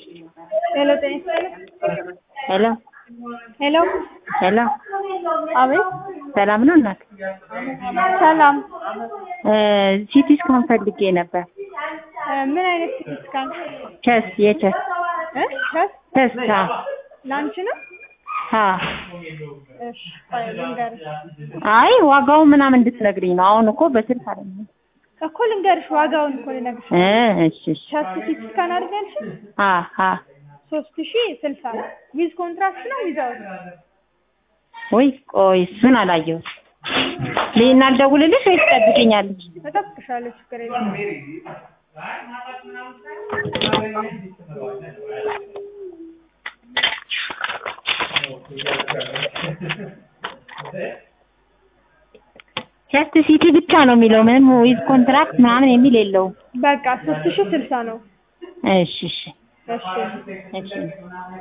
Hello, thanks. Hello. Hello. Hello. አቤት ሰላም ነው እናት? ሰላም። ሲቲ ስካን ፈልጌ ነበር። ምን አይነት ሲቲ ስካን? ቸስት የቸስት ቸስት ቸስት ላንቺ ነው? እሺ ልንገርሽ። አይ ዋጋው ምናምን እንድትነግሪኝ ነው። አሁን እኮ በስልክ አይደለም እኮ ልንገርሽ፣ ዋጋውን እኮ ልነግርሽ። እሺ እሺ። ቸስት ሲቲ ስካን አድርገልሽ? 3060 ዊዝ ኮንትራክት ነው ዊዛውት? ወይ ቆይ እሱን አላየሁት። ሌና ልደውልልሽ ወይስ ትጠብቂኛለሽ? እጠብቅሻለሁ፣ ችግር የለም። ቸስት ሲቲ ብቻ ነው የሚለው፣ ምንም ዊዝ ኮንትራክት ምናምን የሚል የለውም። በቃ 3060 ነው። እሺ እሺ እሺ እሺ።